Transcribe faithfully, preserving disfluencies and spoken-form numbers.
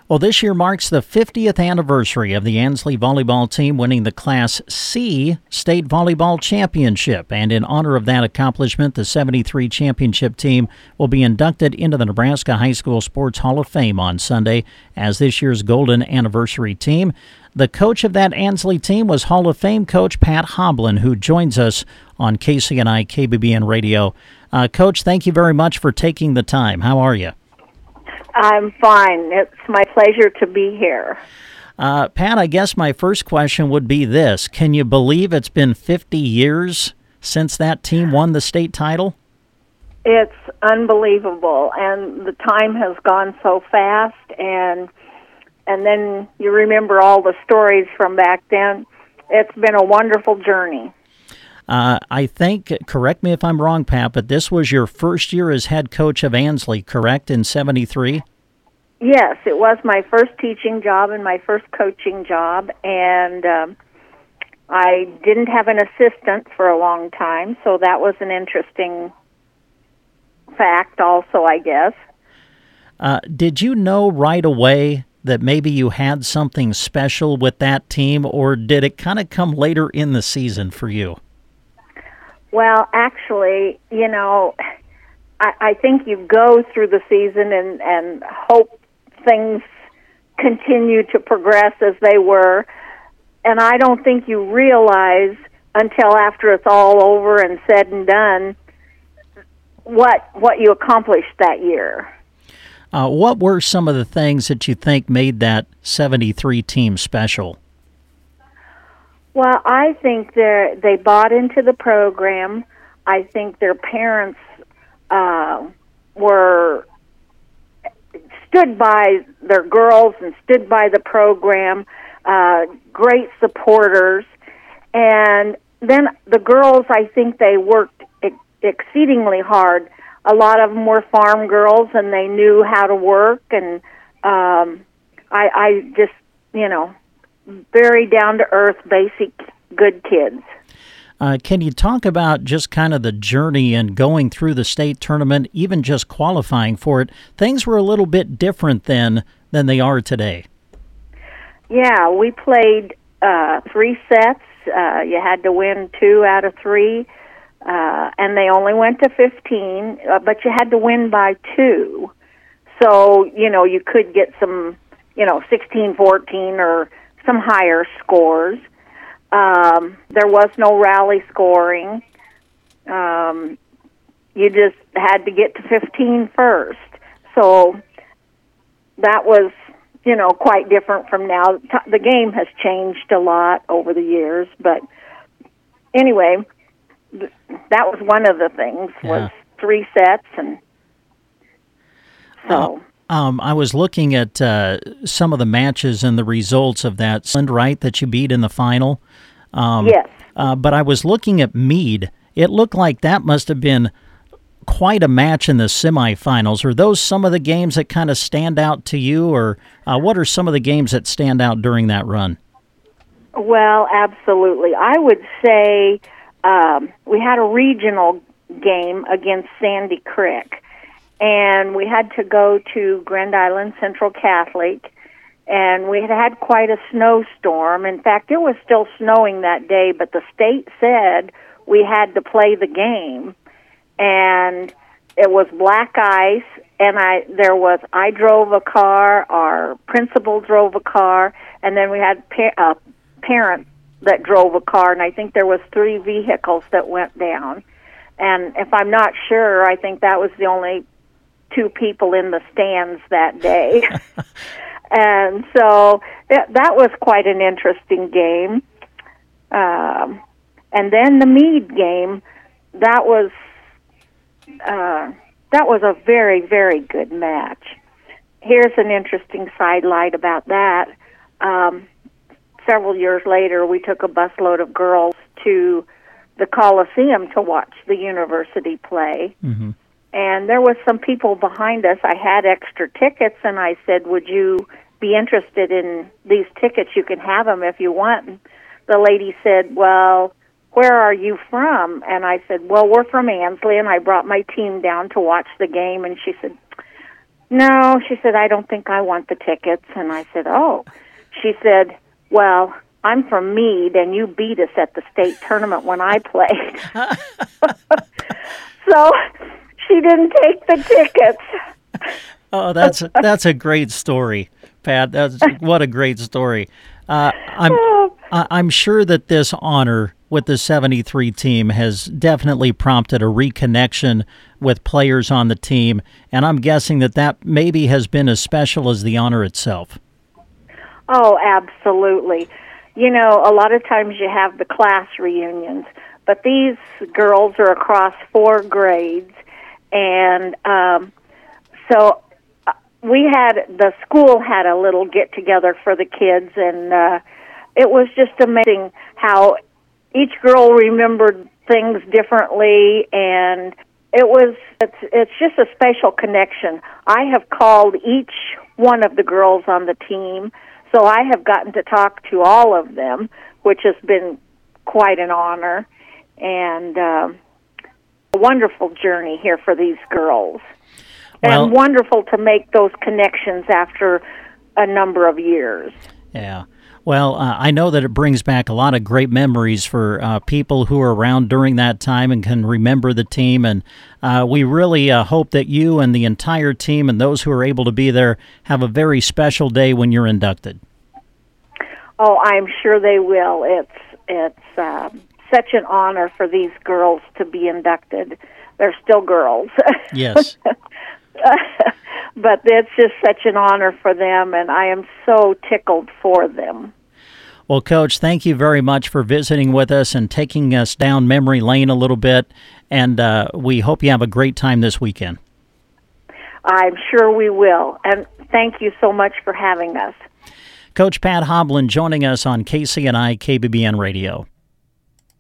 Well, this year marks the fiftieth anniversary of the Ansley volleyball team winning the Class C State Volleyball Championship. And in honor of that accomplishment, the seventy-three championship team will be inducted into the Nebraska High School Sports Hall of Fame on Sunday as this year's golden anniversary team. The coach of that Ansley team was Hall of Fame coach Pat Hoblin, who joins us on K C N I K B B N Radio. Uh, Coach, thank you very much for taking the time. How are you? I'm fine. It's my pleasure to be here. Uh, Pat, I guess my first question would be this. Can you believe it's been fifty years since that team won the state title? It's unbelievable, and the time has gone so fast, and and then you remember all the stories from back then. It's been a wonderful journey. Uh, I think, correct me if I'm wrong, Pat, but this was your first year as head coach of Ansley, correct, in seventy-three? Yes, it was my first teaching job and my first coaching job, and um, I didn't have an assistant for a long time, so that was an interesting fact also, I guess. Uh, did you know right away that maybe you had something special with that team, or did it kind of come later in the season for you? Well, actually, you know, I, I think you go through the season and, and hope things continue to progress as they were, and I don't think you realize until after it's all over and said and done what what you accomplished that year. Uh, what were some of the things that you think made that seventy-three team special? Well, I think they they bought into the program. I think their parents uh, were stood by their girls and stood by the program. Uh, great supporters, and then the girls. I think they worked ex- exceedingly hard. A lot of them were farm girls, and they knew how to work. And um, I, I just, you know. Very down-to-earth, basic, good kids. Uh, can you talk about just kind of the journey and going through the state tournament, even just qualifying for it? Things were a little bit different then than they are today. Yeah, we played uh, three sets. Uh, you had to win two out of three, uh, and they only went to fifteen, uh, but you had to win by two. So, you know, you could get some, you know, sixteen fourteen or some higher scores. Um, there was no rally scoring. Um, you just had to get to fifteen first. So that was, you know, quite different from now. The game has changed a lot over the years, but anyway, that was one of the things, yeah. was three sets, and so... Uh, Um, I was looking at uh, some of the matches and the results of that, right, that you beat in the final. Um, yes. Uh, but I was looking at Meade. It looked like that must have been quite a match in the semifinals. Are those some of the games that kind of stand out to you, or uh, what are some of the games that stand out during that run? Well, absolutely. I would say um, we had a regional game against Sandy Creek. And we had to go to Grand Island Central Catholic, and we had had quite a snowstorm. In fact, it was still snowing that day, but the state said we had to play the game. And it was black ice, and I there was I drove a car, our principal drove a car, and then we had pa- a parent that drove a car, and I think there was three vehicles that went down. And if I'm not sure, I think that was the only two people in the stands that day. And so that, that was quite an interesting game. Um, and then the Meade game, that was uh, that was a very, very good match. Here's an interesting sidelight about that. Um, several years later, we took a busload of girls to the Coliseum to watch the university play. Mm-hmm. And there was some people behind us. I had extra tickets, and I said, would you be interested in these tickets? You can have them if you want. And the lady said, well, where are you from? And I said, well, we're from Ansley, and I brought my team down to watch the game. And she said, no, she said, I don't think I want the tickets. And I said, oh. She said, well, I'm from Meade, and you beat us at the state tournament when I played. So she didn't take the tickets. Oh, that's that's a great story, Pat. That's what a great story. Uh, I'm I'm sure that this honor with the seventy-three team has definitely prompted a reconnection with players on the team, and I'm guessing that that maybe has been as special as the honor itself. Oh, absolutely. You know, a lot of times you have the class reunions, but these girls are across four grades, and um, so uh, we had, the school had a little get-together for the kids, and uh, it was just amazing how each girl remembered things differently, and it was, it's, it's just a special connection. I have called each one of the girls on the team, so I have gotten to talk to all of them, which has been quite an honor, and um, a wonderful journey here for these girls. Well, and wonderful to make those connections after a number of years. Yeah. Well, uh, I know that it brings back a lot of great memories for uh, people who were around during that time and can remember the team. And uh, we really uh, hope that you and the entire team and those who are able to be there have a very special day when you're inducted. Oh, I'm sure they will. It's it's um, such an honor for these girls to be inducted. They're still girls. Yes. But it's just such an honor for them, and I am so tickled for them. Well, Coach, thank you very much for visiting with us and taking us down memory lane a little bit, and uh, we hope you have a great time this weekend. I'm sure we will, and thank you so much for having us. Coach Pat Hovland joining us on K C N I K B B N Radio.